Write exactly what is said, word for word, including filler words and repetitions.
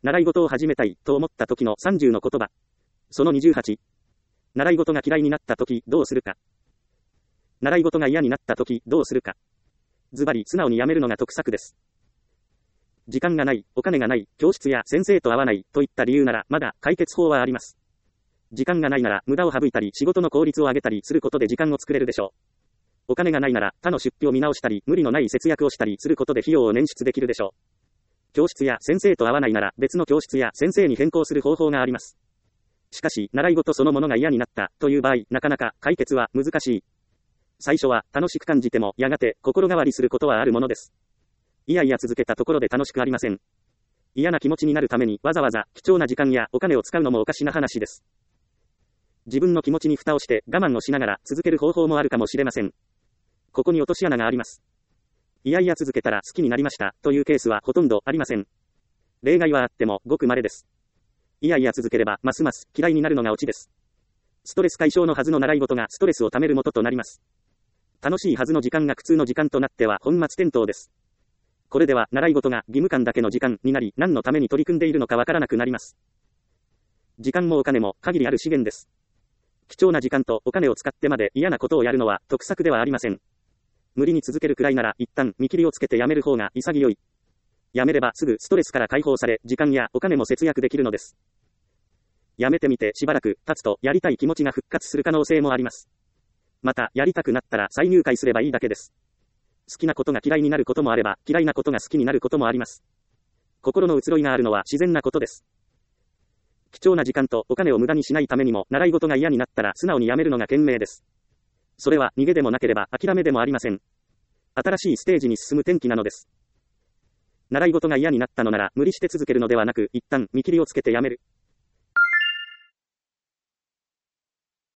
習い事を始めたいと思った時のさんじゅうの言葉。そのにじゅうはち。習い事が嫌いになった時どうするか。習い事が嫌になった時どうするか。ズバリ素直にやめるのが得策です。時間がない、お金がない、教室や先生と会わないといった理由ならまだ解決法はあります。時間がないなら無駄を省いたり仕事の効率を上げたりすることで時間を作れるでしょう。お金がないなら他の出費を見直したり無理のない節約をしたりすることで費用を捻出できるでしょう。教室や先生と会わないなら別の教室や先生に変更する方法があります。しかし習い事そのものが嫌になったという場合、なかなか解決は難しい。最初は楽しく感じてもやがて心変わりすることはあるものです。いやいや続けたところで楽しくありません。嫌な気持ちになるためにわざわざ貴重な時間やお金を使うのもおかしな話です。自分の気持ちに蓋をして我慢をしながら続ける方法もあるかもしれません。ここに落とし穴があります。いやいや続けたら好きになりましたというケースはほとんどありません。例外はあってもごく稀です。いやいや続ければますます嫌いになるのがオチです。ストレス解消のはずの習い事がストレスをためる元となります。楽しいはずの時間が苦痛の時間となっては本末転倒です。これでは習い事が義務感だけの時間になり何のために取り組んでいるのかわからなくなります。時間もお金も限りある資源です。貴重な時間とお金を使ってまで嫌なことをやるのは得策ではありません。無理に続けるくらいなら一旦見切りをつけてやめる方が潔い。やめればすぐストレスから解放され時間やお金も節約できるのです。やめてみてしばらく経つとやりたい気持ちが復活する可能性もあります。またやりたくなったら再入会すればいいだけです。好きなことが嫌いになることもあれば嫌いなことが好きになることもあります。心の移ろいがあるのは自然なことです。貴重な時間とお金を無駄にしないためにも習い事が嫌になったら素直にやめるのが賢明です。それは逃げでもなければ諦めでもありません。新しいステージに進む転機なのです。習い事が嫌になったのなら無理して続けるのではなく一旦見切りをつけてやめる。